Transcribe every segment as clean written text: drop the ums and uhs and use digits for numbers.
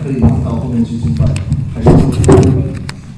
可以到后面去敬拜。还是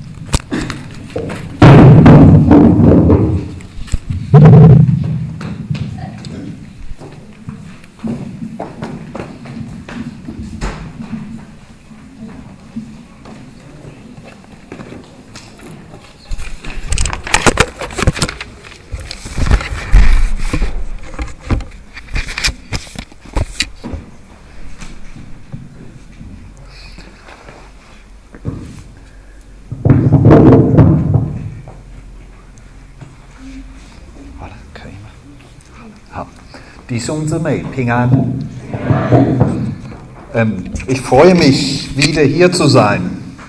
弟兄姊妹平安。Ich freue mich, wieder hier zu sein.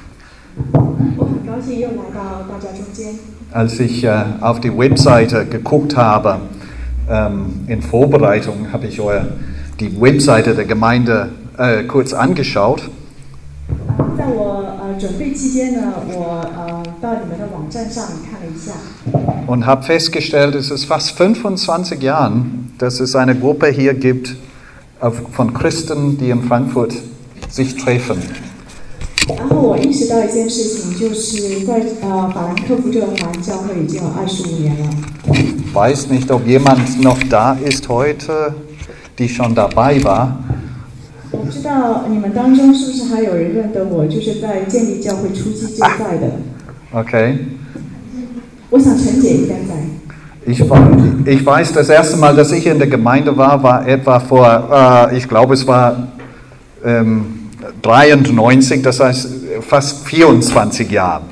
Als ich auf die Webseite geguckt habe, in Vorbereitung, habe ich die Webseite der Gemeinde kurz angeschaut. Und habe festgestellt, es ist fast 25 Jahre, dass es eine Gruppe hier gibt von Christen, die in Frankfurt sich treffen. Ich weiß nicht, ob jemand noch da ist heute, die schon dabei war. Okay. Ich weiß, das erste Mal, dass ich in der Gemeinde war etwa vor, ich glaube es war 93, das heißt fast 24 Jahre.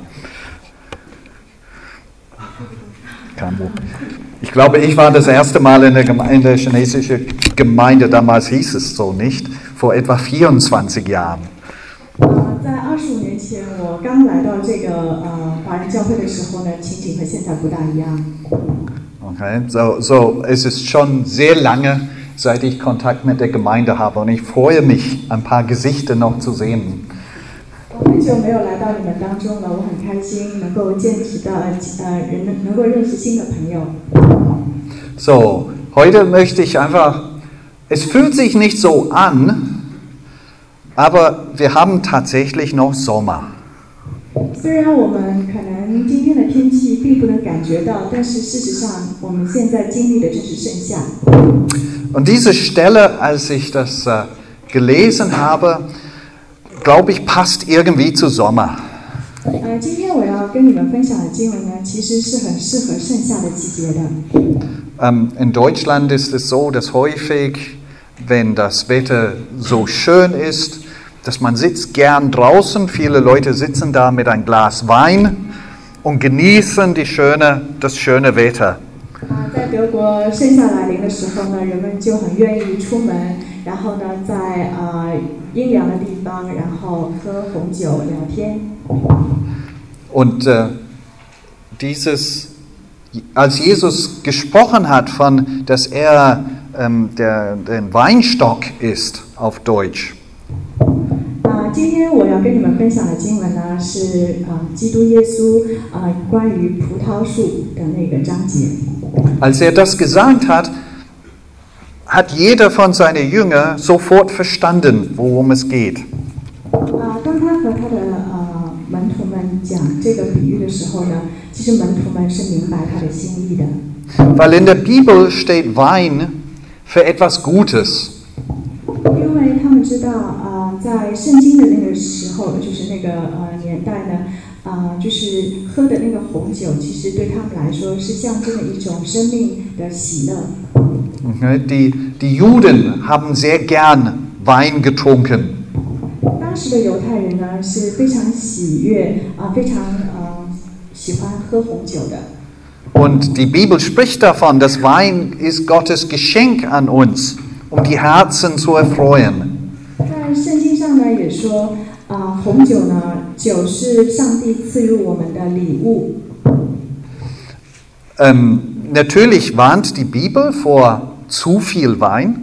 Ich glaube, ich war das erste Mal in der chinesischen Gemeinde, damals hieß es so nicht, vor etwa 24 Jahren. Okay, so es ist schon sehr lange, seit ich Kontakt mit der Gemeinde habe und ich freue mich, ein paar Gesichter noch zu sehen. So, heute möchte ich einfach, es fühlt sich nicht so an, aber wir haben tatsächlich noch Sommer. Und diese Stelle, als ich das gelesen habe, glaube ich, passt irgendwie zu Sommer. In Deutschland ist es so, dass häufig, wenn das Wetter so schön ist, dass man sitzt gern draußen, viele Leute sitzen da mit einem Glas Wein und genießen das schöne Wetter. Und als Jesus gesprochen hat dass er der Weinstock ist auf Deutsch. Als er das gesagt hat, hat jeder von seinen Jüngern sofort verstanden, worum es geht. Weil in der Bibel steht Wein für etwas Gutes. Die Juden haben sehr gern Wein getrunken. Und die Bibel spricht davon, dass Wein ist Gottes Geschenk an uns, um die Herzen zu erfreuen. Natürlich warnt die Bibel vor zu viel Wein.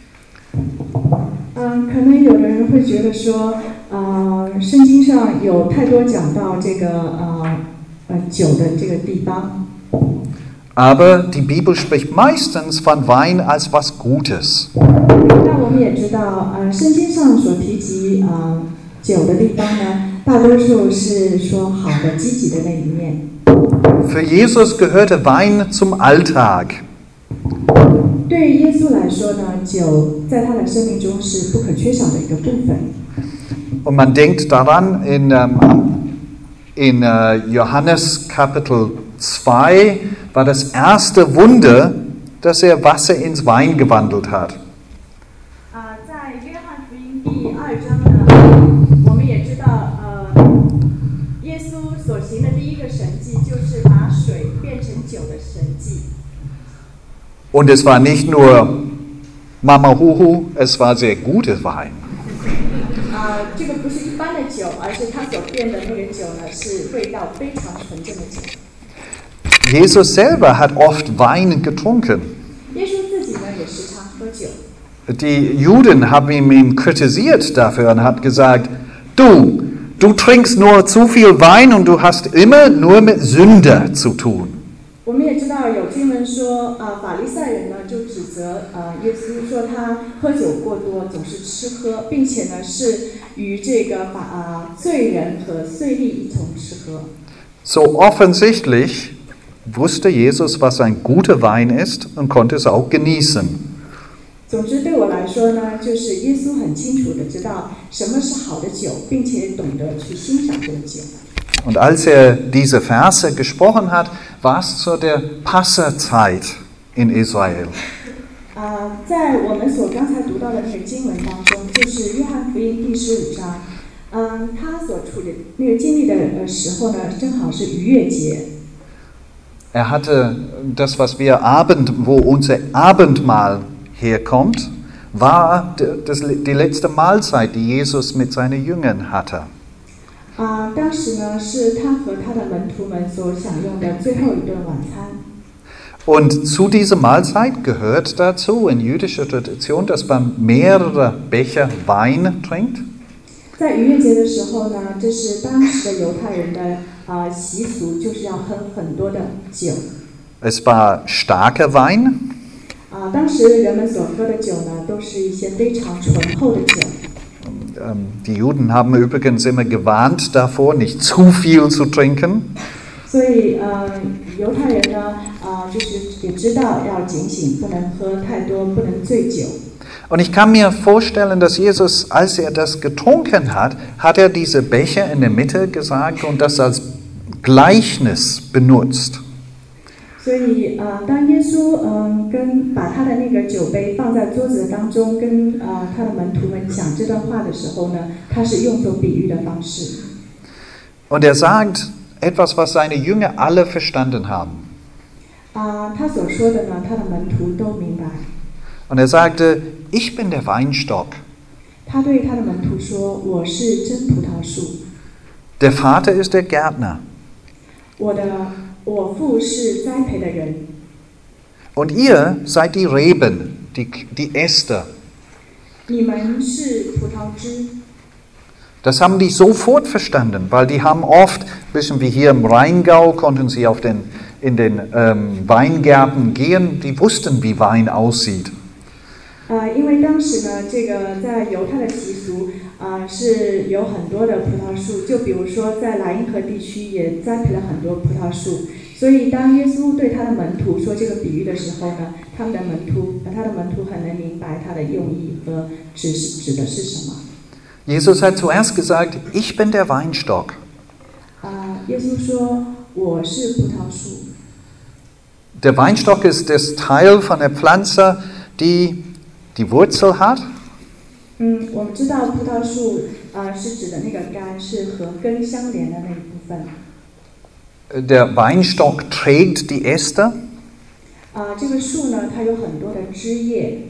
Aber die Bibel spricht meistens von Wein als was Gutes. 酒的地方呢，大多数是说好的、积极的那一面。 Für Jesus gehörte Wein zum Alltag. 对于耶稣来说呢，酒在他的生命中是不可缺少的一个部分。 Und man denkt daran, in Johannes Kapitel 2 war das erste Wunder, dass er Wasser ins Wein gewandelt hat. 在约翰福音第2章呢，我们也知道，耶稣所行的第一个神迹就是把水变成酒的神迹。 Und es war nicht nur Mama Huhu, es war sehr gutes Wein. 这个不是一般的酒，而是他所变的那个酒呢，是味道非常纯正的酒。 Jesus selber hat oft Wein getrunken. 耶稣自己呢，也时常喝酒。 Die Juden haben ihn kritisiert dafür und hat gesagt, du trinkst nur zu viel Wein und du hast immer nur mit Sünder zu tun. 我们也知道有经文说，法利赛人呢就指责耶稣说他喝酒过多，总是吃喝，并且呢是与这个罪人和税吏一同吃喝。 So offensichtlich wusste Jesus, was ein guter Wein ist und konnte es auch genießen. 总之对我来说呢，就是耶稣很清楚的知道什么是好的酒，并且懂得去欣赏这个酒。 Und als er diese Verse gesprochen hat, war es zu der Passazeit in Israel. 在我们所刚才读到的那个经文当中，就是约翰福音第15章，他所处的那个经历的时候呢，正好是逾越节。 Er hatte das, was wir wo unser Abendmahl herkommt, war die letzte Mahlzeit, die Jesus mit seinen Jüngern hatte. 当时呢，是他和他的门徒们所享用的最后一顿晚餐。 Und zu dieser Mahlzeit gehört dazu in jüdischer Tradition, dass man mehrere Becher Wein trinkt. 在逾越节的时候呢，这是当时的犹太人的习俗，就是要喝很多的酒。 Es war starker Wein. 当时人们所喝的酒呢，都是一些非常醇厚的酒。 Die Juden haben übrigens immer gewarnt davor, nicht zu viel zu trinken. 所以犹太人呢，就是也知道要警醒，不能喝太多，不能醉酒。 Und ich kann mir vorstellen, dass Jesus, als er das getrunken hat, hat er diese Becher in der Mitte gesagt und das als Gleichnis benutzt. 所以当耶稣把他的那个酒杯放在桌子当中，跟他的门徒们讲这段话的时候呢，他是用作比喻的方式。 Und er sagt etwas, was seine Jünger alle verstanden haben. 他所说的呢，他的门徒都明白。 Und er sagte, ich bin der Weinstock. 他对他的门徒说：“我是真葡萄树。” Der Vater ist der Gärtner. 我父是栽培的人。 Und ihr seid die Reben, die Äste. 你们是葡萄枝。 Das haben die sofort verstanden, weil die haben oft, ein bisschen wie hier im Rheingau, konnten sie in den Weingärten gehen, die wussten, wie Wein aussieht. 因为当时呢，这个在犹太的习俗是有很多的葡萄树，就比如说在莱茵河地区也栽培了很多葡萄树，所以当耶稣对他的门徒说这个比喻的时候呢，他的门徒很能明白他的用意和指的是什么。 Jesus hat zuerst gesagt, ich bin der Weinstock. 耶稣说：“我是葡萄树。” Der Weinstock ist das Teil von der Pflanze, die die Wurzel hat. 我们知道葡萄树是指的那个干是和根相连的那一部分。 Der Weinstock trägt die Äste. 这个树呢，它有很多的枝叶。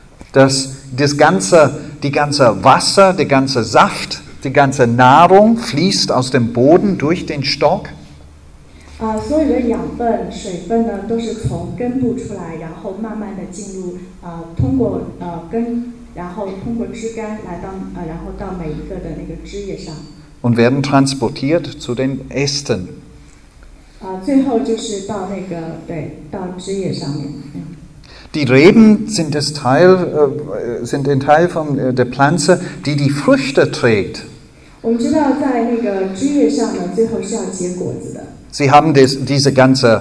Die ganze Wasser, der ganze Saft, die ganze Nahrung fließt aus dem Boden durch den Stock. 所有的养分、水分呢，都是从根部出来，然后慢慢的进入通过根，然后通过枝干来到然后到每一个的那个枝叶上。 Und werden transportiert zu den Ästen. 最后就是到到枝叶上面。 Die Reben sind ein Teil von der Pflanze, die Früchte trägt. 我们知道，在那个枝叶上呢，最后是要结果子的。 Sie haben diese ganze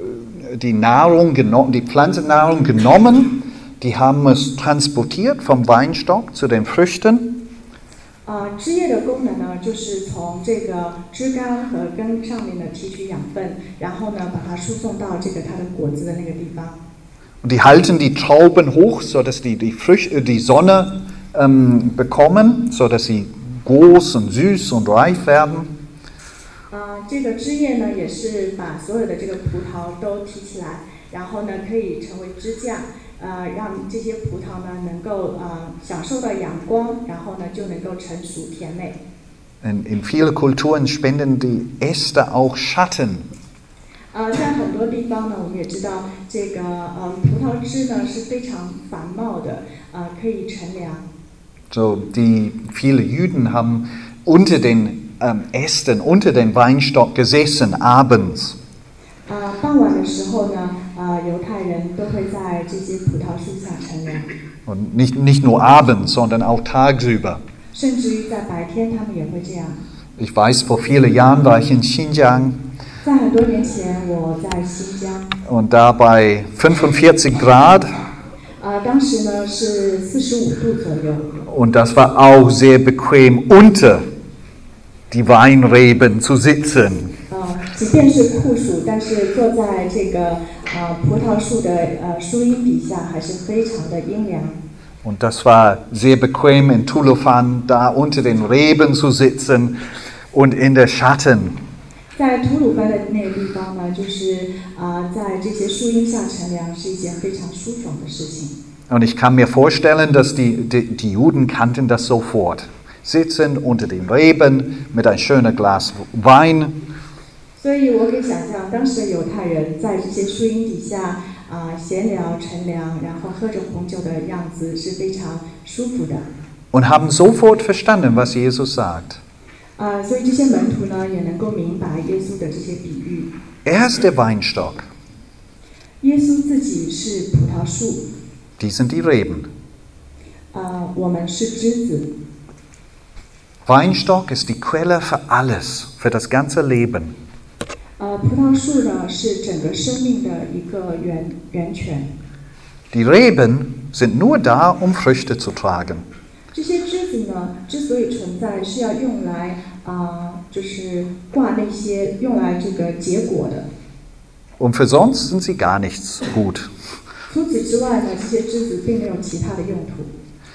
die Nahrung die Pflanzennahrung genommen, die haben es transportiert vom Weinstock zu den Früchten. 枝叶的功能呢，就是从这个枝干和根上面呢提取养分，然后呢把它输送到这个它的果子的那个地方。 Und die halten die Trauben hoch, sodass die Sonne bekommen, sodass sie groß und süß und reif werden. 这个枝叶呢，也是把所有的这个葡萄都提起来，然后呢可以成为支架，让这些葡萄呢能够享受到阳光，然后呢就能够成熟甜美。 In vielen Kulturen spenden die Äste auch Schatten. 在很多地方呢，我们也知道这个葡萄枝呢是非常繁茂的，可以乘凉。 So, viele Juden haben unter den Ästen, unter dem Weinstock gesessen abends. 傍晚的时候呢，犹太人都会在这些葡萄树下乘凉。 Und nicht nur abends, sondern auch tagsüber. 甚至于在白天，他们也会这样。 Ich weiß, vor vielen Jahren war ich in Xinjiang. 在很多年前，我在新疆。 Und da bei 45 Grad. 当时呢是45度左右。 Und das war auch sehr bequem, unter die Weinreben zu sitzen. 即便是酷暑，但是坐在这个葡萄树的树荫底下，还是非常的阴凉。 Und das war sehr bequem in Tulufan, da unter den Reben zu sitzen und in der Schatten. 在吐鲁番的那个地方呢，就是在这些树荫下乘凉是一件非常舒爽的事情。 Und ich kann mir vorstellen, dass die Juden kannten das sofort. Sitzen unter den Reben mit ein schönes Glas Wein. 所以我可以想象，当时的犹太人在这些树荫底下闲聊乘凉，然后喝着红酒的样子是非常舒服的。 Und haben sofort verstanden, was Jesus sagt. 所以这些门徒呢也能够明白耶稣的这些比喻。 ist der Weinstock. 耶稣自己是葡萄树。 Die sind die Reben. 我们是枝子。 Weinstock ist die Quelle für alles, für das ganze Leben. 葡萄树呢是整个生命的一个源泉。 Die Reben sind nur da, um Früchte zu tragen. 这些枝子呢，之所以存在，是要用来就是挂那些用来这个结果的。 Und für sonst sind sie gar nichts gut. 除此之外呢，这些枝子并没有其他的用途。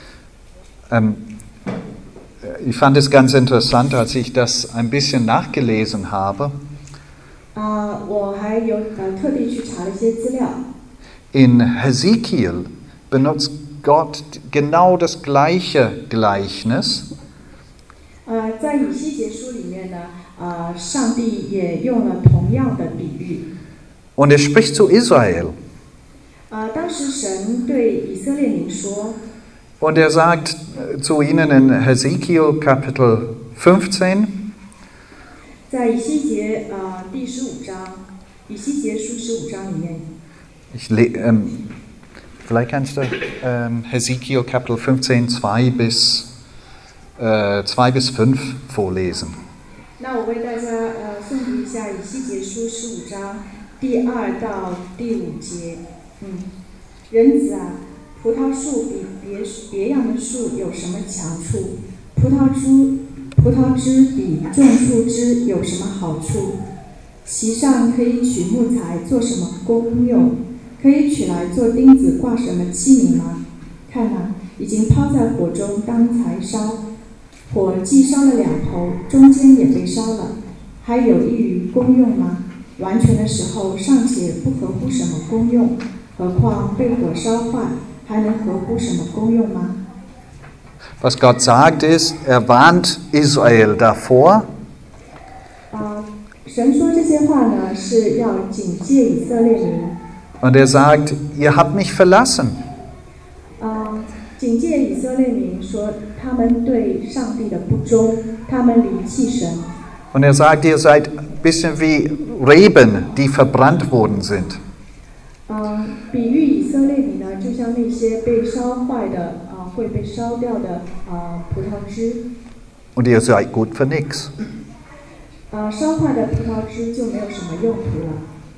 Ich fand es ganz interessant, als ich das ein bisschen nachgelesen habe. 我还有特地去查了一些资料。 In Hesekiel benutzt Gott genau das gleiche Gleichnis. 在以西结书里面呢，上帝也用了同样的比喻。 Und er spricht zu Israel. 当时神对以色列民说。 Und er sagt zu ihnen in Hesekiel Kapitel 15. 在以西结第15章，以西结书15章里面。 Vielleicht kannst du Hesekiel Kapitel 15, 2 bis 5 vorlesen. 那我为大家诵读一下以西结书15章第2到第5节。人子啊，葡萄树比别样的树有什么强处？葡萄枝比种树枝有什么好处？其上可以取木材做什么功用？可以取来做钉子挂什么器皿吗？看哪，已经抛在火中当柴烧，火既烧了2头，中间也被烧了，还有益于功用吗？完全的时候尚且不合乎什么功用，何况被火烧坏，还能合乎什么功用吗？ Was Gott sagt ist, er warnt Israel davor. 神说这些话呢，是要警戒以色列民。 Und er sagt, ihr habt mich verlassen. 警戒以色列民说，他们对上帝的不忠，他们离弃神。 Und er sagt, ihr seid ein bisschen wie Reben, die verbrannt worden sind. 比喻以色列民呢，就像那些被烧坏的会被烧掉的葡萄枝。 und ihr seid gut für nichts. 烧坏的葡萄汁就没有什么用途了。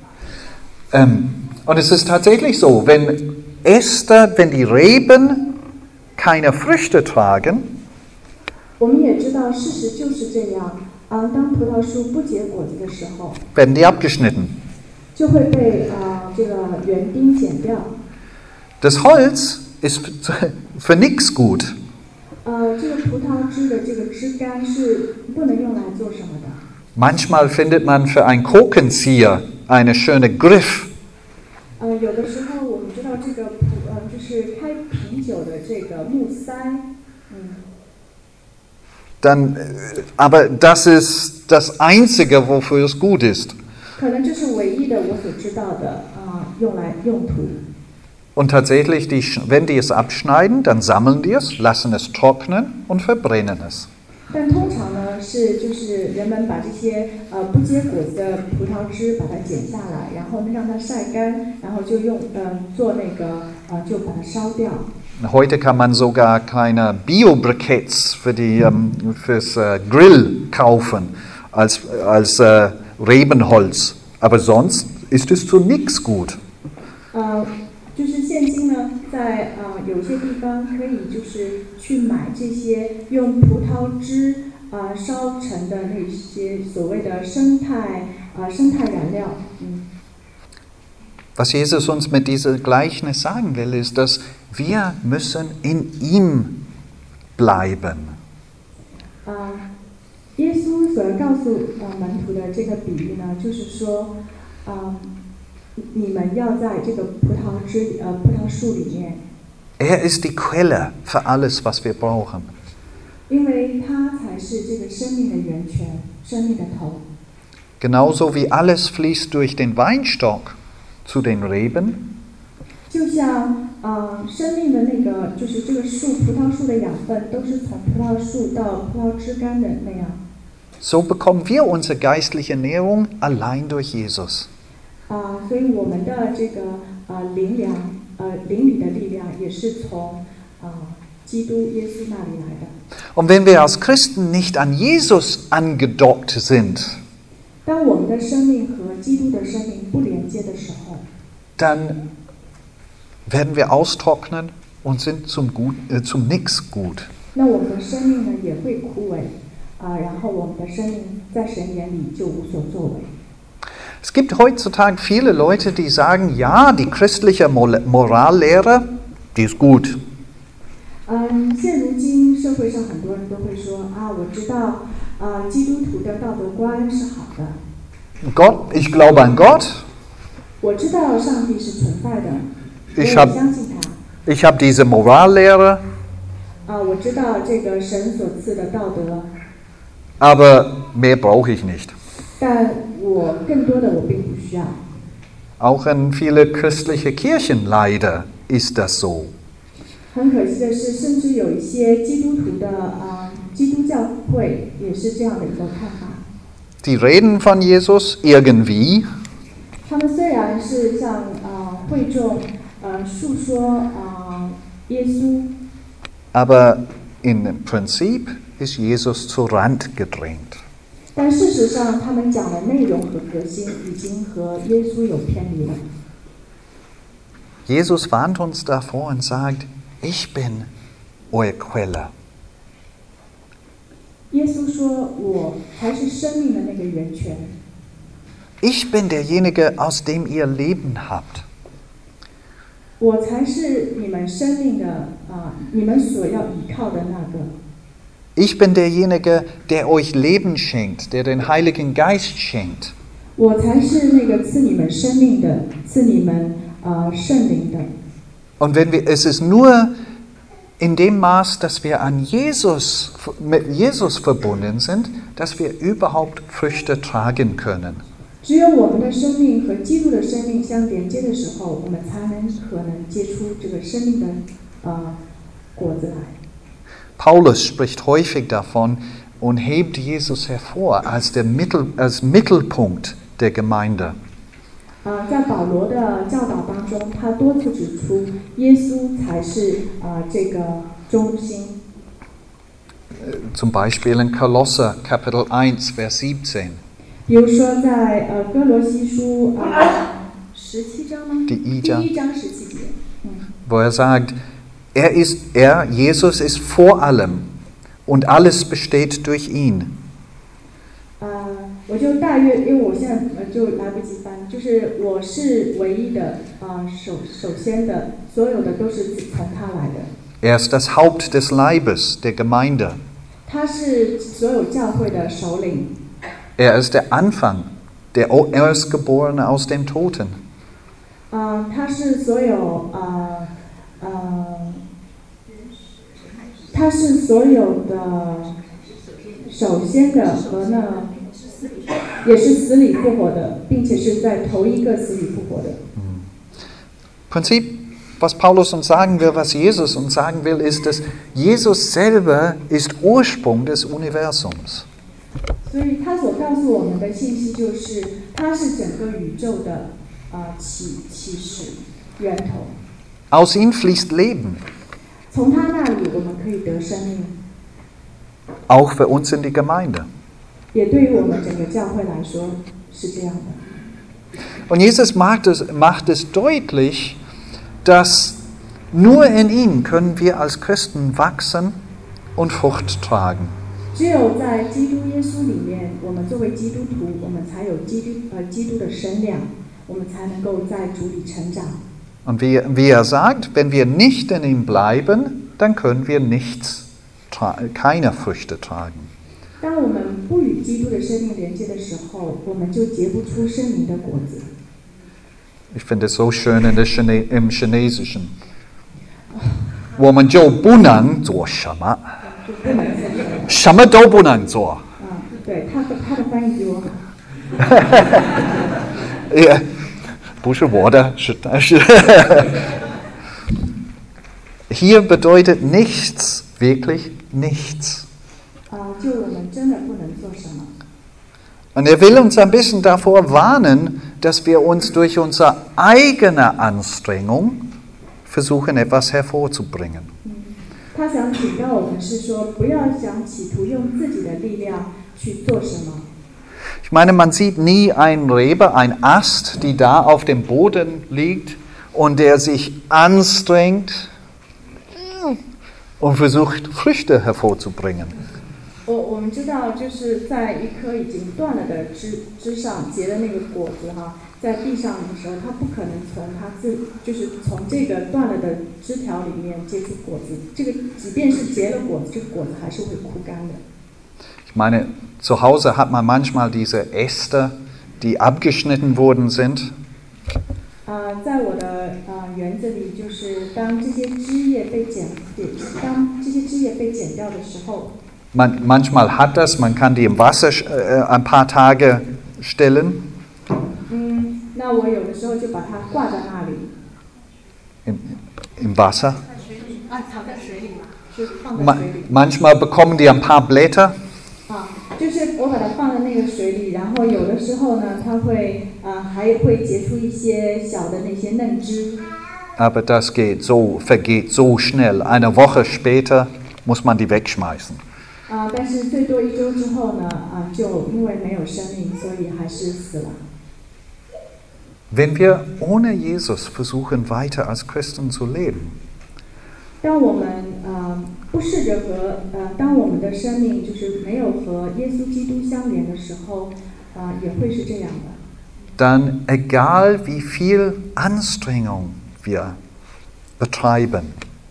Und es ist tatsächlich so, wenn die Reben keine Früchte tragen, 我们也知道事实就是这样。当葡萄树不结果子的时候， werden die abgeschnitten. 就会被这个园丁剪掉。 Das Holz ist für nichts gut. 这个葡萄枝的这个枝干是不能用来做什么的。 Manchmal findet man für einen Korkenzieher eine schöne Griff. 有的时候我们知道这个就是开啤酒的这个木塞， Aber das ist das Einzige, wofür es gut ist. 可能这是唯一的我所知道的用途。 Und tatsächlich, wenn die es abschneiden, dann sammeln die es, lassen es trocknen und verbrennen es. 但通常呢就是人们把这些不结果子的葡萄枝把它剪下来，然后让它晒干，然后就做那个就把它烧掉。 Heute kann man sogar kleine Bio-Briketts fürs Grill kaufen als Rebenholz. Aber sonst ist es zu nichts gut. 就是现今呢，在有些地方可以就是去买这些用葡萄汁烧成的那些所谓的生态燃料。 Was Jesus uns mit diesem Gleichnis sagen will, ist, dass wir müssen in ihm bleiben. 耶稣所要告诉门徒的这个比喻呢，就是说，你们要在这个葡萄树里面。 Er ist die Quelle für alles, was wir brauchen. 因为他才是这个生命的源泉，生命的头。 Genauso wie alles fließt durch den Weinstock zu den Reben. 就像生命的那个，就是这个葡萄树的养分，都是从葡萄树到葡萄枝干的那样。 So bekommen wir unsere geistliche Ernährung allein durch Jesus. 所以我们的这个灵里的力量也是从基督耶稣那里来的。 Und wenn wir als Christen nicht an Jesus angedockt sind, 当我们的生命和基督的生命不连接的时候， dann werden wir austrocknen und sind zum Nix gut. 那我们的生命呢也会枯萎，然后我们的生命在神眼里就无所作为。 Es gibt heutzutage viele Leute, die sagen, ja, die christliche Morallehre, die ist gut. 现如今社会上很多人都会说我知道基督徒的道德观是好的。 Ich glaube an Gott. 我知道上帝是存在的，我也相信他。 Ich habe diese Morallehre. 我知道这个神所赐的道德。 Aber mehr brauche ich nicht. 但我更多的我并不需要。 Auch in viele christliche Kirchen leider ist das so. 很可惜的是，甚至有一些基督徒的基督教会也是这样的一个看法。 Die reden von Jesus irgendwie. 他们虽然是向会众述说耶稣， Aber im Prinzip ist Jesus zu Rand gedrängt. 但事实上，他们讲的内容和核心已经和耶稣有偏离了。 Jesus warnt uns davor und sagt, ich bin eure Quelle. 耶稣说：“我才是生命的那个源泉。” Ich bin derjenige, aus dem ihr Leben habt. 我才是你们生命的你们所要依靠的那个。 Ich bin derjenige, der euch Leben schenkt, der den Heiligen Geist schenkt. 我才是那个赐你们生命的，赐你们圣灵的。 Und es ist nur in dem Maß, dass wir mit Jesus verbunden sind, dass wir überhaupt Früchte tragen können. 只有我们的生命和基督的生命相连接的时候，我们才可能结出这个生命的果子来。 Paulus spricht häufig davon und hebt Jesus hervor als Mittelpunkt der Gemeinde. 在保罗的教导当中，他多次指出，耶稣才是这个中心。 Zum Beispiel in Kolosser Kapitel 1, Vers 17. 比如说在哥罗西书17章吗？ 第一章。 第1章17节。 Wo er sagt, Jesus ist vor allem und alles besteht durch ihn. 我就大约，因为我现在就来不及翻，就是我是唯一的，首先的，所有的都是从他来的。 Er ist das Haupt des Leibes, der Gemeinde. 他是所有教会的首领。 Er ist der Anfang, der Erstgeborene aus den Toten. 他是所有他是所有的首先的和呢，也是死里复活的，并且是在头一个死里复活的。 Prinzip, was Paulus uns sagen will, was Jesus uns sagen will, ist, dass Jesus selber ist Ursprung des Universums. 所以他所告诉我们的信息就是，他是整个宇宙的起始源头。 Aus ihm fließt Leben. 从他那里我们可以得生命。 Auch für uns in die Gemeinde. 也对于我们整个教会来说是这样的。 Und Jesus macht es deutlich, dass nur in ihm können wir als Christen wachsen und Frucht tragen. 只有在基督耶稣里面，我们作为基督徒，我们才有基督的身量，我们才能够在主里成长。 Und wie er sagt, wenn wir nicht in ihm bleiben, dann können wir keine Früchte tragen. 当我们不与基督的生命连接的时候，我们就结不出生命的果子。 Ich finde es so schön im Chinesischen. 我们就不能做什么，什么都不能做。 对，他的翻译比我好。 Ja, 不是我的，是Hier bedeutet nichts, wirklich nichts. 就我们真的不能做什么。 Und er will uns ein bisschen davor warnen, dass wir uns durch unsere eigene Anstrengung versuchen, etwas hervorzubringen. 他想警告我们是说，不要想企图用自己的力量去做什么。 Ich meine, man sieht nie einen Rebe, einen Ast, die da auf dem Boden liegt und der sich anstrengt und versucht, Früchte hervorzubringen. 我们知道，就是在一棵已经断了的枝上结的那个果子在地上的时候，它不可能从这个断了的枝条里面结出果子。这个即便是结了果子，这个果子还是会枯干的。 Ich meine, zu Hause hat man manchmal diese Äste, die abgeschnitten worden sind. 在我的园子里，就是当这些枝叶被剪掉的时候。 Manchmal hat das, man kann die im Wasser ein paar Tage stellen. 那我有的时候就把它挂在那里。 Im Wasser. 藏在水里嘛，就放在水里。 Manchmal bekommen die ein paar Blätter. 就是我把它放在那个水里，然后有的时候呢，它会还会结出一些小的那些嫩枝。 Aber das vergeht so schnell. Eine Woche später muss man die wegschmeißen. 但是最多1周之后呢，就因为没有生命，所以还是死了。 Wenn wir ohne Jesus versuchen, weiter als Christen zu leben, 当我们不试着当我们的生命就是没有和耶稣基督相连的时候，也会是这样的。 dann egal wie viel Anstrengung wir betreiben,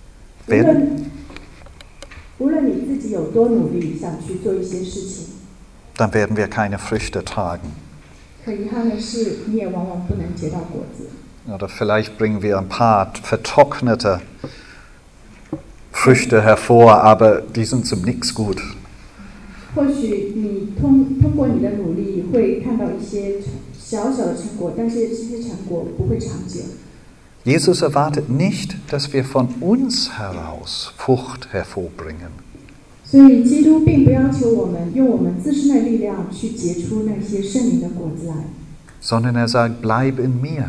无论你自己有多努力想去做一些事情， dann werden wir keine Früchte tragen. 可遗憾的是，你也往往不能结到果子。 Oder vielleicht bringen wir ein paar vertrocknete Früchte hervor, aber die sind zum Nix gut. 或许你通过你的努力会看到一些小小的成果，但是这些成果不会长久。 Jesus erwartet nicht, dass wir von uns heraus Frucht hervorbringen. 所以基督并不要求我们用我们自身的力量去结出那些圣灵的果子来， Sondern er sagt, bleib in mir.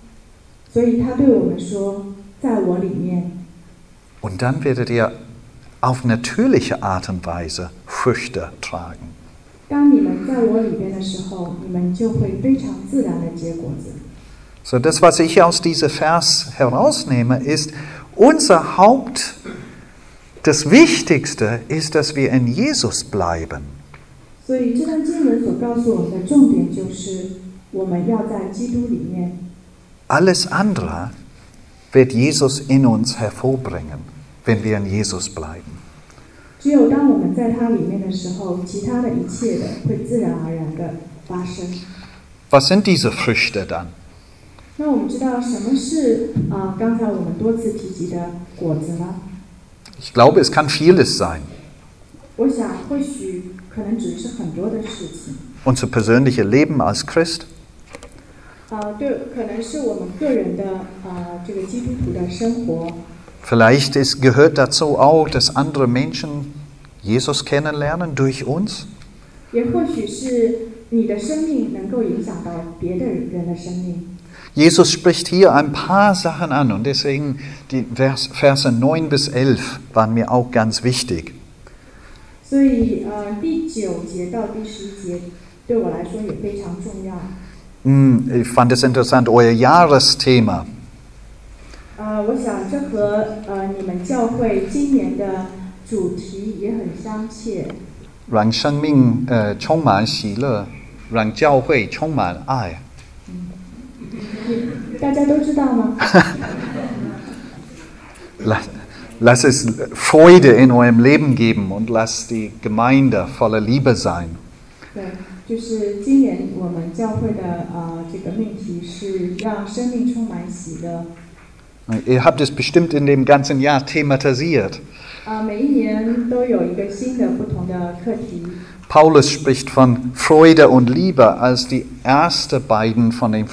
所以他对我们说，在我里面。 Und dann werdet ihr auf natürliche Art und Weise Früchte tragen. 当你们在我里边的时候，你们就会非常自然的结果子。 So, das, was ich aus diesem Vers herausnehme, ist, das Wichtigste ist, dass wir in Jesus bleiben. 所以这段经文所告诉我们的重点就是，我们要在基督里面。 Alles andere wird Jesus in uns hervorbringen, wenn wir in Jesus bleiben. 只有当我们在它里面的时候，其他的一切的会自然而然的发生。 Was sind diese Früchte dann? 那我们知道什么是刚才我们多次提及的果子呢？ Ich glaube, es kann vieles sein. 我想或许可能只是很多的事情。 Unser persönliches Leben als Christ. 对，可能是我们个人的这个基督徒的生活。 Vielleicht gehört dazu auch, dass andere Menschen Jesus kennenlernen durch uns. 也或许是你的生命能够影响到别的人的生命。 Jesus spricht hier ein paar Sachen an und deswegen die Verse 9 bis 11 waren mir auch ganz wichtig. 所以第9节到第11节对我来说也非常重要。 Ich fand es interessant, euer Jahresthema. 我想这和你们教会今年的主题也很相切。 让生命充满喜乐，让教会充满爱。 大家都知道吗？ Lass es Freude in eurem Leben geben und lass die Gemeinde voller Liebe sein. 对，就是今年我们教会的这个命题是让生命充满喜乐。 Ihr habt es bestimmt in dem ganzen Jahr thematisiert. 每一年都有一个新的不同的课题。 Paulus spricht von Freude und Liebe als die erste beiden von der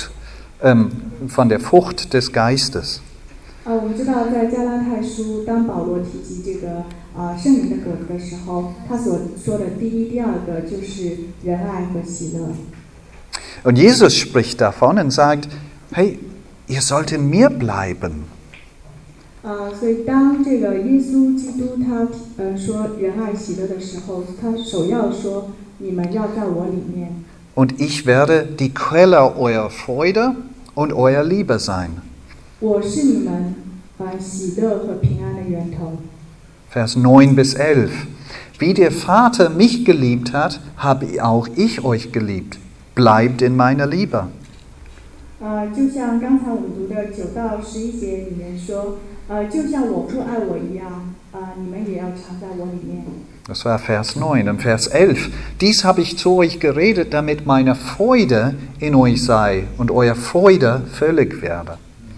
Frucht des Geistes. 我们知道在加拉太书，当保罗提及这个圣灵的果子的时候，他所说的第一、第二个就是仁爱和喜乐。 Und Jesus spricht davon und sagt, hey, ihr sollt in mir bleiben. 所以当这个耶稣基督他说仁爱喜乐的时候，他首要说你们要在我里面。 Und ich werde die Quelle eurer Freude und eurer Liebe sein. 我是你们喜乐和平安的源头。 Vers 9 bis 11. Wie der Vater mich geliebt hat, habe auch ich euch geliebt. Bleibt in meiner Liebe. 就像刚才我们读的9到11节里面说，就像我父爱我一样，你们也要常在我里面。 Das war Vers 9. Und Vers 11. Dies habe ich zu euch geredet, damit meine Freude in euch sei und eure Freude völlig werde.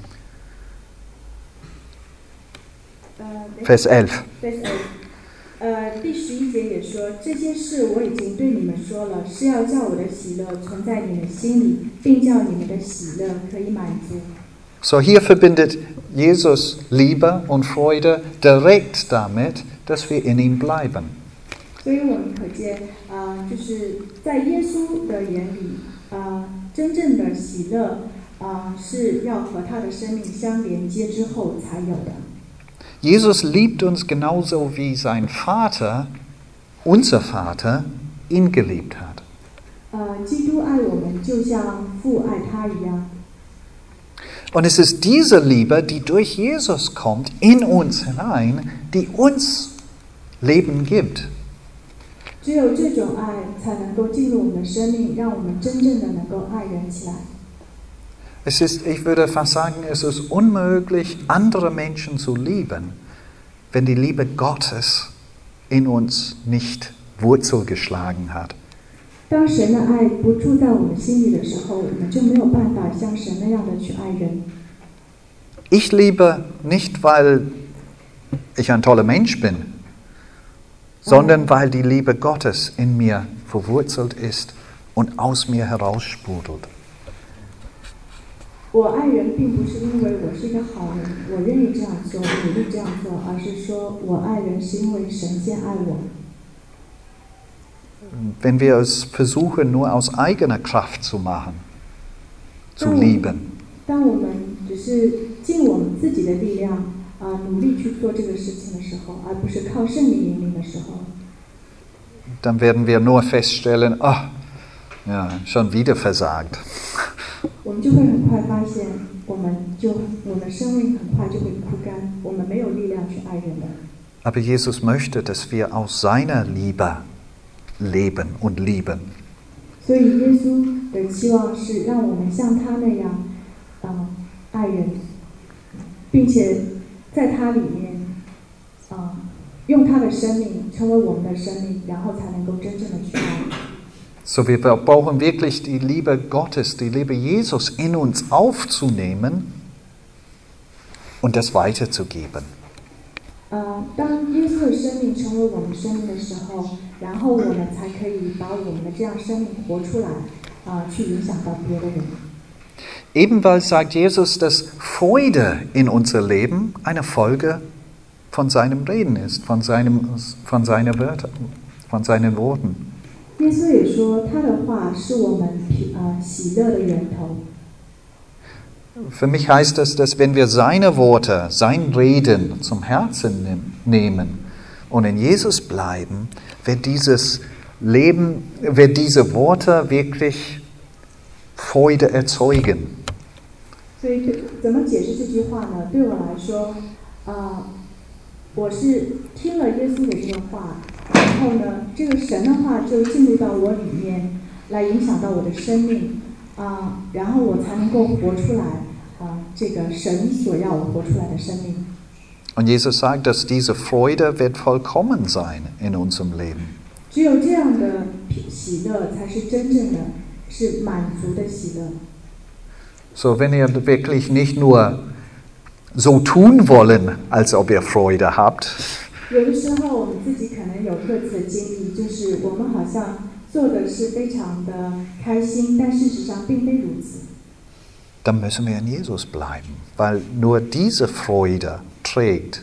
Vers 11. Vers 11。第11节也说，这些事我已经对你们说了，是要叫我的喜乐存在你们心里，并叫你们的喜乐可以满足。 So hier verbindet Jesus Liebe und Freude direkt damit, dass wir in ihm bleiben. 所以我们可见，就是在耶稣的眼里，真正的喜乐，是要和他的生命相连接之后才有的。 Jesus liebt uns genauso wie sein Vater, unser Vater, ihn geliebt hat. 基督爱我们，就像父爱他一样。 Und es ist diese Liebe, die durch Jesus kommt, in uns hinein, die uns Leben gibt. 只有这种爱才能够进入我们的生命，让我们真正的能够爱人起来。 Ich würde fast sagen, es ist unmöglich, andere Menschen zu lieben, wenn die Liebe Gottes in uns nicht Wurzel geschlagen hat. 当神的爱不住在我们心里的时候，我们就没有办法像神那样的去爱人。 Ich liebe nicht, weil ich ein toller Mensch bin, sondern weil die Liebe Gottes in mir verwurzelt ist und aus mir heraussprudelt. 我爱人并不是因为我是一个好人，我愿意这样做，努力这样做，而是说我爱人是因为神先爱我。 Wenn wir es versuchen, nur aus eigener Kraft zu machen, zu lieben. 当我们只是尽我们自己的力量努力去做这个事情的时候，而不是靠圣灵引领的时候， dann werden wir nur feststellen, ach, ja, schon wieder versagt. 我们就会很快发现，我们的生命很快就会枯干，我们没有力量去爱人了。 Aber Jesus möchte, dass wir aus seiner Liebe leben und lieben. 所以耶稣的期望是让我们像他那样，爱人，并且在他里面，用他的生命成为我们的生命，然后才能够真正的去爱。 So, wir brauchen wirklich die Liebe Gottes, die Liebe Jesus in uns aufzunehmen und das weiterzugeben. 当耶稣的生命成为我们生命的时候，然后我们才可以把我们的这样生命活出来，去影响到别的人。 Ebenfalls sagt Jesus, dass Freude in unser Leben eine Folge von seinem Reden ist, von seinen Worten. 耶稣也说，他的话是我们喜乐的源头。 Für mich heißt das, dass wenn wir seine Worte, sein Reden zum Herzen nehmen und in Jesus bleiben, wird diese Worte wirklich Freude erzeugen. 所以怎么解释这句话呢？对我来说，我是听了耶稣的这个话，然后呢，这个神的话就进入到我里面，来影响到我的生命，然后我才能够活出来，这个神所要我活出来的生命。 Und Jesus sagt, dass diese Freude wird vollkommen sein in unserem Leben. 只有这样的喜乐，才是真正的是满足的喜乐。 So, wenn ihr wirklich nicht nur so tun wollen, als ob ihr Freude habt, 有的时候我们自己可能有各自的经历，就是我们好像做的是非常的开心，但事实上并非如此。 dann müssen wir in Jesus bleiben, weil nur diese Freude trägt.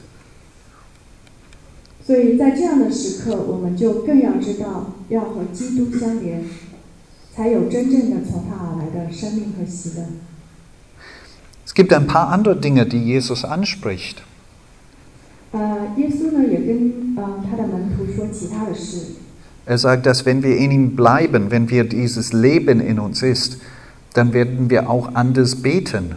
所以在这样的时刻，我们就更要知道要和基督相连，才有真正的从他而来的生命和喜乐。 Es gibt ein paar andere Dinge, die Jesus anspricht. 耶稣呢也跟他的门徒说其他的事。 Er sagt, dass wenn wir in ihm bleiben, wenn wir dieses Leben in uns ist, dann werden wir auch anders beten.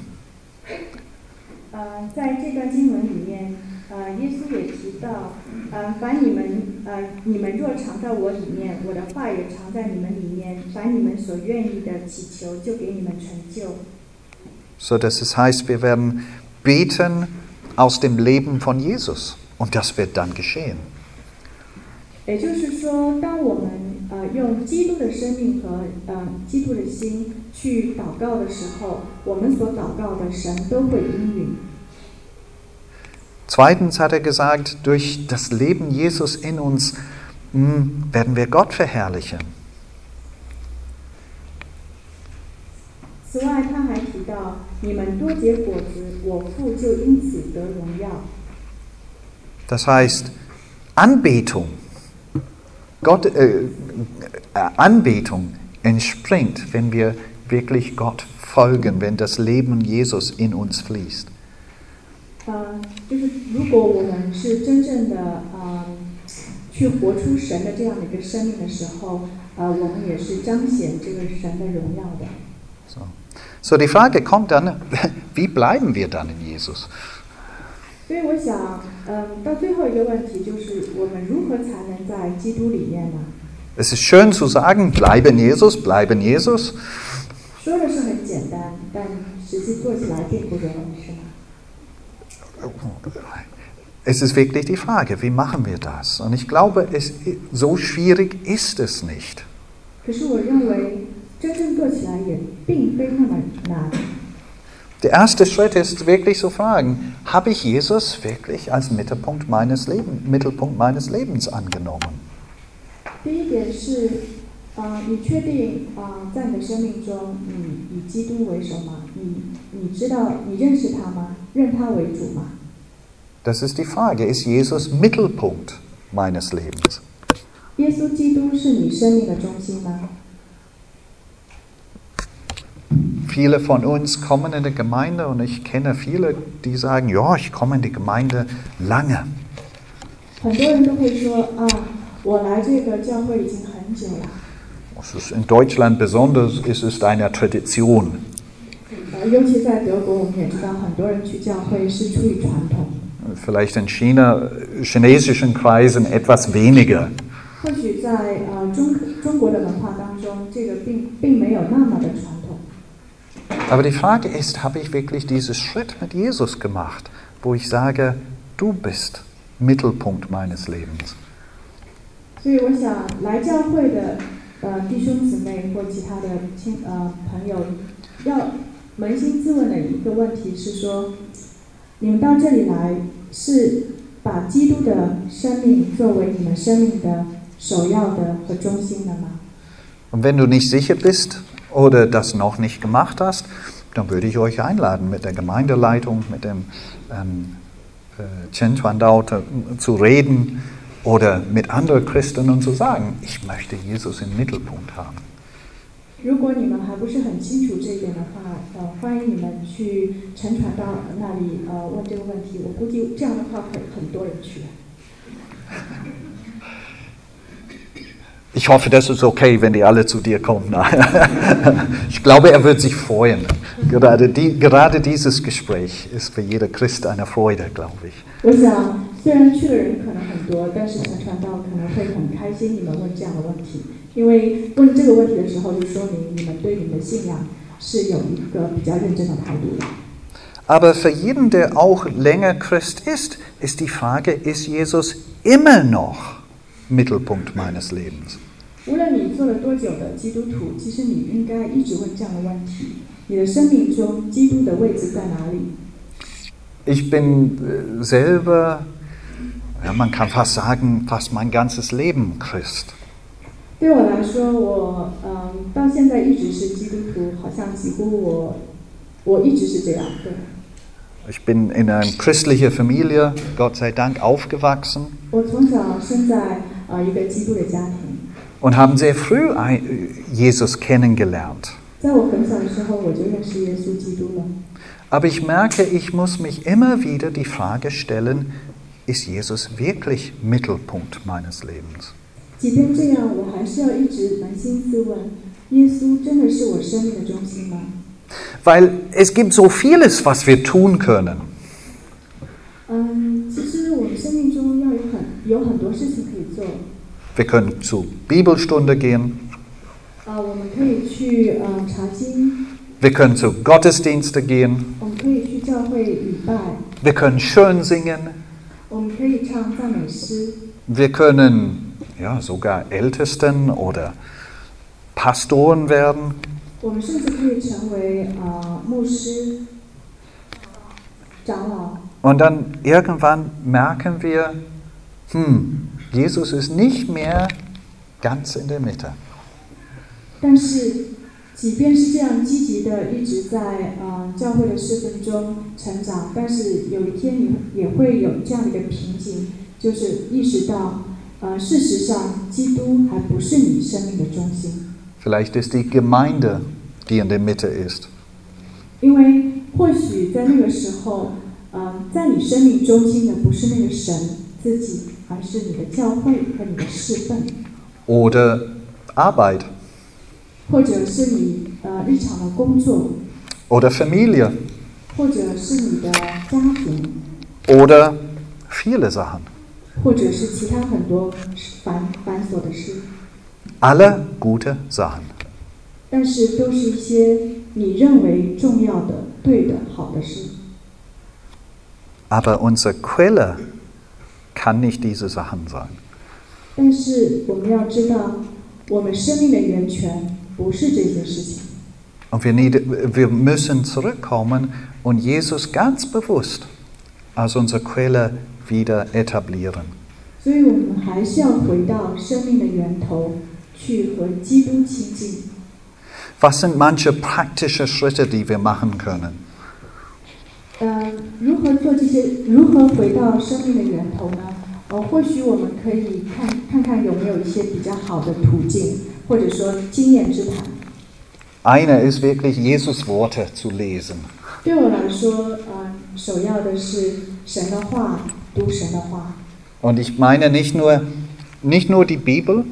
在这段经文里面，耶稣也提到，凡你们若常在我里面，我的话也常在你们里面，凡你们所愿意的祈求，就给你们成就。 So dass es heißt, wir werden beten aus dem Leben von Jesus. Und das wird dann geschehen. 也就是说，当我们用基督的生命和基督的心去祷告的时候，我们所祷告的神都会应允。 Zweitens hat er gesagt, durch das Leben Jesus in uns werden wir Gott verherrlichen. 此外，他还提到，你们多结果子，我父就因此得荣耀。 Das heißt, Anbetung, Anbetung entspringt, wenn wir wirklich Gott folgen, wenn das Leben Jesus in uns fließt. 就是如果我们是真正的去活出神的这样的一个生命的时候，我们也是彰显这个神的荣耀的。 So, die Frage kommt dann, wie bleiben wir dann in Jesus? 所以我想，到最后一个问题就是，我们如何才能在基督里面呢？ Es ist schön zu sagen, bleibe in Jesus, bleibe in Jesus. 说的是很简单，但实际做起来并不容易，是吗？ Es ist wirklich die Frage, wie machen wir das? Und ich glaube, so schwierig ist es nicht. 可是我认为，真正做起来也并非那么难。 Der erste Schritt ist wirklich zu fragen, habe ich Jesus wirklich als Mittelpunkt meines Lebens angenommen? 第一点是，你确定在你的生命中，你以基督为首吗？你知道你认识他吗？认他为主吗？ Das ist die Frage, ist Jesus Mittelpunkt meines Lebens? 耶稣基督是你生命的中心吗？ viele von uns kommen in die Gemeinde und ich kenne viele, die sagen, ja, ich komme in die Gemeinde lange. 很多人都会说啊，我来这个教会已经很久了。 Es ist in Deutschland besonders, es ist eine Tradition. 尤其在德国，我们也知道很多人去教会是出于传统。 Vielleicht in chinesischen Kreisen etwas weniger. 或许在中国的文化当中，这个并没有那么的传统。 Aber die Frage ist, habe ich wirklich diesen Schritt mit Jesus gemacht, wo ich sage, du bist Mittelpunkt meines Lebens? 所以我想来教会的弟兄姊妹或其他的朋友，要扪心自问的一个问题是说，你们到这里来是把基督的生命作为你们生命的首要的和中心的吗？ Und wenn du nicht sicher bist oder das noch nicht gemacht hast, dann würde ich euch einladen, mit der Gemeindeleitung, mit dem Chen Chuandao zu reden oder mit anderen Christen und zu sagen, ich möchte Jesus im Mittelpunkt haben. 如果你们还不是很清楚这一点的话，欢迎你们去陈传道那里问这个问题。我估计这样的话会很多人去。 Ich hoffe, das ist okay, wenn die alle zu dir kommen. Ich glaube, er wird sich freuen. Gerade dieses Gespräch ist für jeder Christ eine Freude, glaube ich. 我想，虽然去的人可能很多，但是陈传道可能会很开心你们问这样的问题，因为问这个问题的时候，就说明你们对你们的信仰是有一个比较认真的态度的。 Aber für jeden, der auch länger Christ ist, ist die Frage, ist Jesus immer noch Mittelpunkt meines Lebens? 无论你做了多久的基督徒，其实你应该一直问这样的问题：你的生命中基督的位置在哪里？ Ich bin selber, ja, man kann fast sagen, fast mein ganzes Leben Christ. 对我来说，我到现在一直是基督徒，好像几乎我一直是这样。对。 Ich bin in einer christlichen Familie, Gott sei Dank, aufgewachsen. 我从小生在一个基督的家庭。 Und haben sehr früh Jesus kennengelernt. 在我很小的时候，我就认识耶稣基督了。 Aber ich merke, ich muss mich immer wieder die Frage stellen, ist Jesus wirklich Mittelpunkt meines Lebens? 即便这样，我还是要一直扪心自问：耶稣真的是我生命的中心吗？ Weil es gibt so vieles, was wir tun können. 其实我们生命中有很多事情可以做。 Wir können zur Bibelstunde gehen. 我们可以去查经。 Wir können zu Gottesdienste gehen. 我们可以去教会礼拜。 Wir können schön singen. 我们可以唱赞美诗。 Wir können ja, sogar Ältesten oder Pastoren werden. 我们甚至可以成为牧师、长老。 Und dann irgendwann merken wir, Jesus ist nicht mehr ganz in der Mitte. 但是，即便是这样积极的一直在教会的侍奉中成长，但是有一天你也会有这样的一个瓶颈，就是意识到，事实上基督还不是你生命的中心。 Vielleicht ist die Gemeinde, die in der Mitte ist. 因为或许在那个时候，在你生命中心的不是那个神自己，而是你的教会和你的侍奉。 Oder Arbeit. 或者是你日常的工作。 Oder Familie. 或者是你的家庭。 Oder viele Sachen. 或者是其他很多繁琐的事。 Alle gute Sachen. 但是都是一些你认为重要的、对的、好的事。 Aber unsere Quelle kann nicht diese Sachen sein. 但是我们要知道，我们生命的源泉不是这些事情。 Und wir müssen zurückkommen und Jesus ganz bewusst als unsere Quelle wieder etablieren. 所以我们还是要回到生命的源头，去和基督亲近。 Was sind manche praktische Schritte, die wir machen können? 如何回到生命的源头呢？或许我们可以看看有没有一些比较好的途径，或者说经验之谈。 Eine ist wirklich Jesus Worte zu lesen. 对我来说，首要的是神的话，读神的话。 Und ich meine nicht nur die Bibel,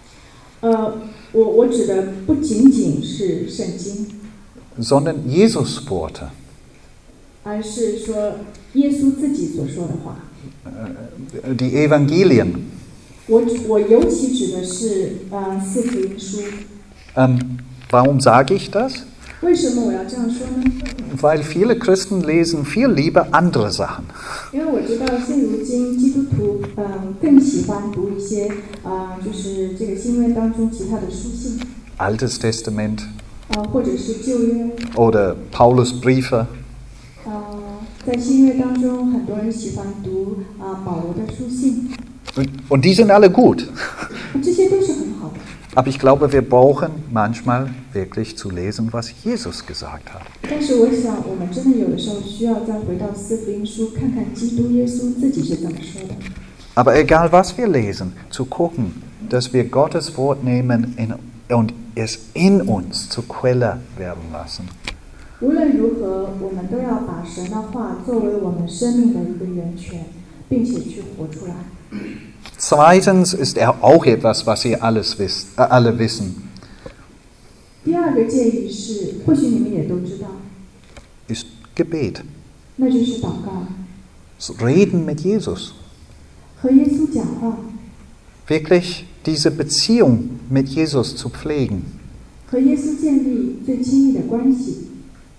我指的不仅仅是圣经， sondern Jesus Worte. 而是说耶稣自己所说的话。 Die Evangelien. 我尤其指的是四福音书。 Warum sage ich das? 为什么我要这样说呢？ Weil viele Christen lesen viel lieber andere Sachen. 因为我知道现如今基督徒更喜欢读一些就是这个新约当中其他的书信， Altes Testament 或者是旧约。 oder Paulus Briefe. 在新约当中，很多人喜欢读保罗的书信， Und die sind alle gut. 这些都是很好的。 Aber ich glaube, wir brauchen manchmal wirklich zu lesen, was Jesus gesagt hat. 但是我想，我们真的有的时候需要再回到四福音书，看看基督耶稣自己是怎么说的。 Aber egal, was wir lesen, zu gucken, dass wir Gottes Wort nehmen und es in uns zur Quelle werden lassen. 无论如何，我们都要把神的话作为我们生命的一个源泉，并且去活出来。 Zweitens ist auch etwas, was ihr alle wissen, 第二个建议是，或许你们也都知道， ist Gebet. 那就是祷告， Reden mit Jesus. 和耶稣讲话， Wirklich diese Beziehung mit Jesus zu pflegen. 和耶稣建立最亲密的关系。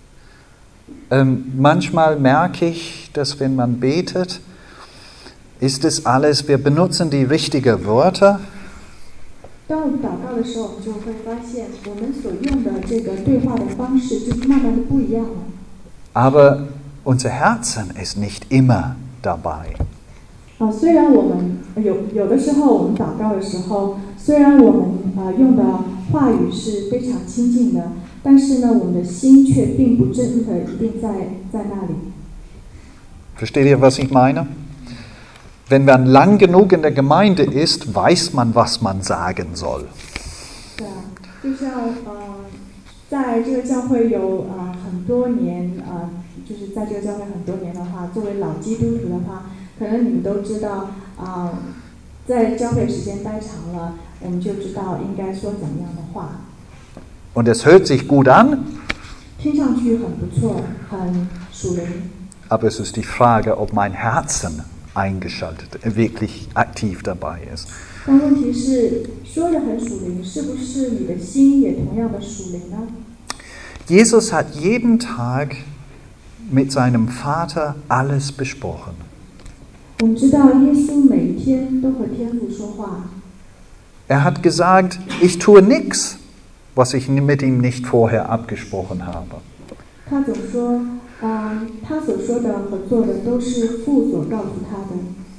Manchmal merke ich, dass wenn man betet, ist es alles, wir benutzen die richtigen Wörter, 当我们祷告的时候，我们就会发现，我们所用的这个对话的方式，就慢慢的不一样了。 aber unser Herzen ist nicht immer dabei. 虽然我们有的时候我们祷告的时候，虽然我们用的话语是非常亲近的，但是呢，我们的心却并不真的一定在那里。 Versteht ihr, was ich meine? Wenn man lang genug in der Gemeinde ist, weiß man, was man sagen soll. 对啊，就像在这个教会有很多年就是在这个教会很多年的话，作为老基督徒的话，可能你们都知道在教会时间待长了，我们就知道应该说怎么样的话。 Und es hört sich gut an, 听上去很不错，很属灵。 aber es ist die Frage, ob mein Herzen eingeschaltet, wirklich aktiv dabei ist. 但问题是，说的很属灵，是不是你的心也同样的属灵呢？ Jesus hat jeden Tag mit seinem Vater alles besprochen. 我们知道耶稣每一天都和天父说话。 Er hat gesagt, ich tue nichts, was ich mit ihm nicht vorher abgesprochen habe. 他总说，他所说的和做的都是父所告诉他的。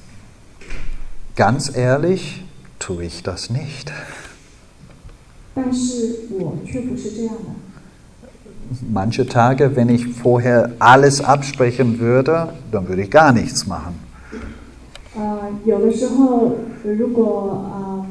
Ganz ehrlich, tue ich das nicht. 但是我却不是这样的。 Manche Tage, wenn ich vorher alles absprechen würde, dann würde ich gar nichts machen. 有的时候，如果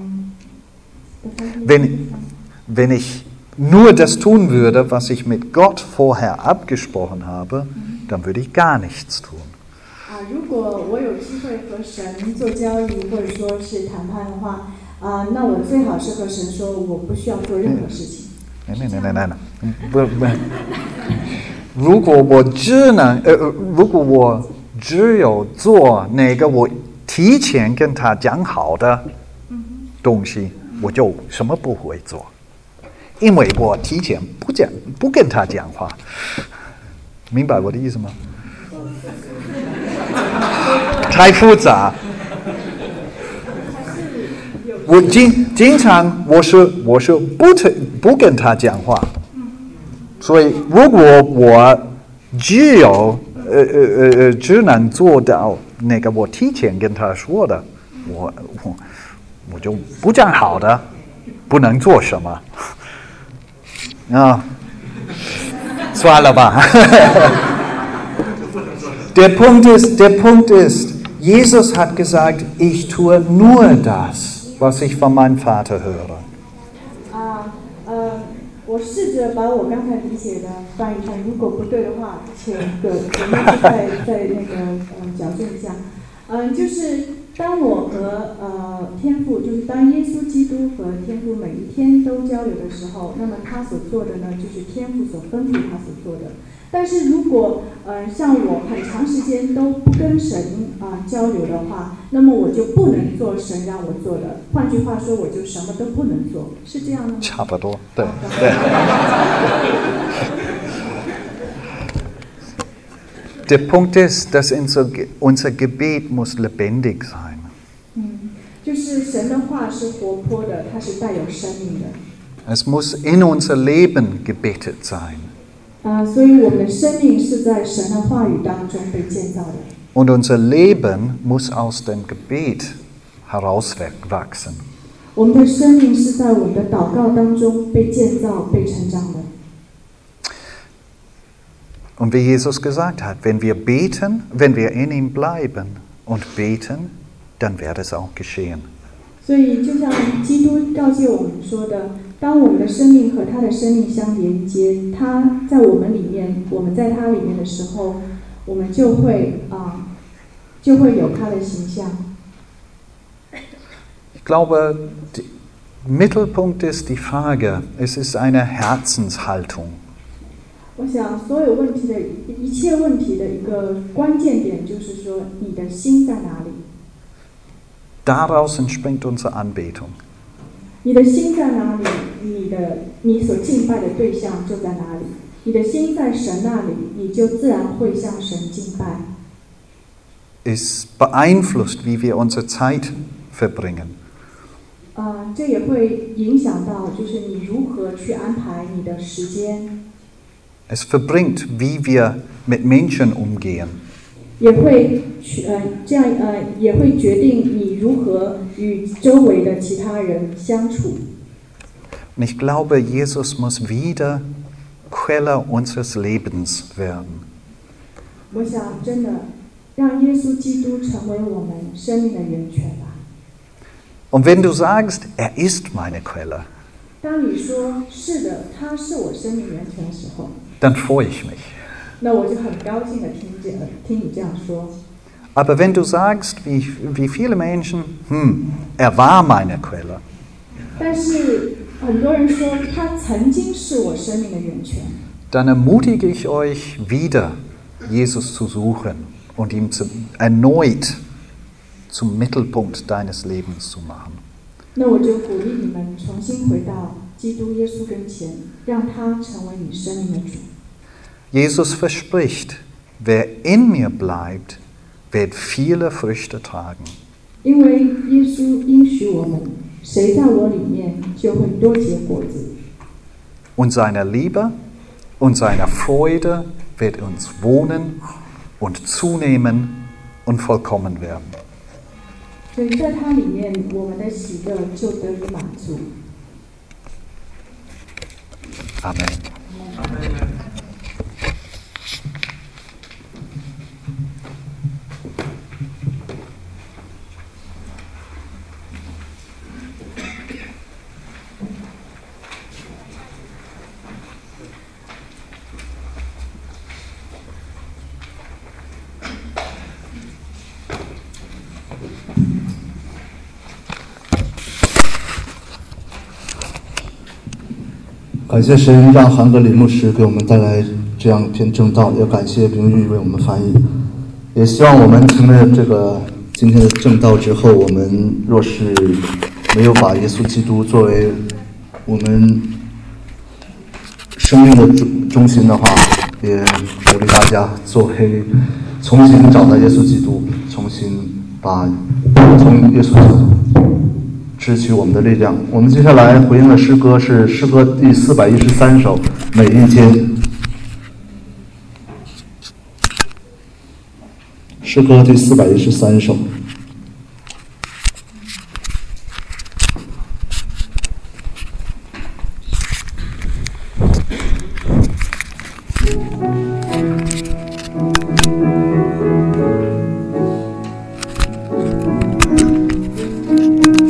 Wenn ich nur das tun würde, was ich mit Gott vorher abgesprochen habe, dann würde ich gar nichts tun. 如果我有机会和神做交易，或者说是谈判的话，那我最好是和神说，我不需要做任何事情。 Nein. 如果我只有做那个我提前跟他讲好的东西，我就什么不会做，因为我提前不跟他讲话，明白我的意思吗？太复杂。我经常我是不跟他讲话，所以如果我只能做到那个我提前跟他说的，我就不讲好的，不能做什么算了吧。Der Punkt ist, Jesus hat gesagt, ich tue nur das, was ich von meinem Vater höre. 我试着把我刚才理解的翻译上，如果不对的话，请葛妹再那个矫正一下。就是当我和天父，就是当耶稣基督和天父每一天都交流的时候，那么他所做的呢，就是天父所吩咐他所做的。但是如果像我很长时间都不跟神交流的话，那么我就不能做神让我做的。换句话说，我就什么都不能做，是这样的吗？ 差不多，对。Der Punkt ist, dass unser Gebet muss lebendig sein. 就是神的话是活泼的，它是带有生命的。 Es muss in unser Leben gebetet sein. 所以我们的生命是在神的话语当中被建造的。 Und unser Leben muss aus dem Gebet herauswachsen. 我们的生命是在我们的祷告当中被建造、被成长的。 Und wie Jesus gesagt hat, wenn wir beten, wenn wir in ihm bleiben und beten, dann wird es auch geschehen. 所以就像基督告诫我们说的，当我们的生命和他的生命相连接，他在我们里面，我们在他里面的时候，我们就会有他的形象。 Ich glaube, der Mittelpunkt ist die Frage, es ist eine Herzenshaltung. 我想所有问题的一切问题的一个关键点就是说，你的心在哪里？ Daraus entspringt unsere Anbetung. 你的心在哪里？你所敬拜的对象就在哪里？你的心在神那里，你就自然会向神敬拜。 Es beeinflusst, wie wir unsere Zeit verbringen. 这也会影响到，就是你如何去安排你的时间。 Es verbringt, wie wir mit Menschen umgehen. 也会也会决定你如何与周围的其他人相处。 Und ich glaube, Jesus muss wieder Quelle unseres Lebens werden. 我想真的让耶稣基督成为我们生命的源泉吧。 Und wenn du sagst, er ist meine Quelle, 当你说是的，他是我生命源泉的时候， dann freue ich mich. 那我就很高兴的听你这样说。 Aber wenn du sagst, wie viele Menschen, er war meine Quelle, 但是很多人说他曾经是我生命的源泉， dann ermutige ich euch wieder, Jesus zu suchen und ihn erneut zum Mittelpunkt deines Lebens zu machen. 那我就鼓励你们重新回到基督耶稣跟前，让他成为你生命的主。 Jesus verspricht, wer in mir bleibt, wird viele Früchte tragen. 因为耶稣应许我们，谁在我里面就会多结果子。 Und seine Liebe und seine Freude wird uns wohnen und zunehmen und vollkommen werden. 所以在他里面，我们的喜乐就得以满足。 Amen. 感谢神让韩格林牧师给我们带来这样一篇正道，也感谢冰玉为我们翻译。也希望我们听了这个今天的正道之后，我们若是没有把耶稣基督作为我们生命的中心的话，也鼓励大家重新找到耶稣基督，重新从耶稣基督支取我们的力量。我们接下来回应的诗歌是诗歌第413首《每一天》。诗歌第413首。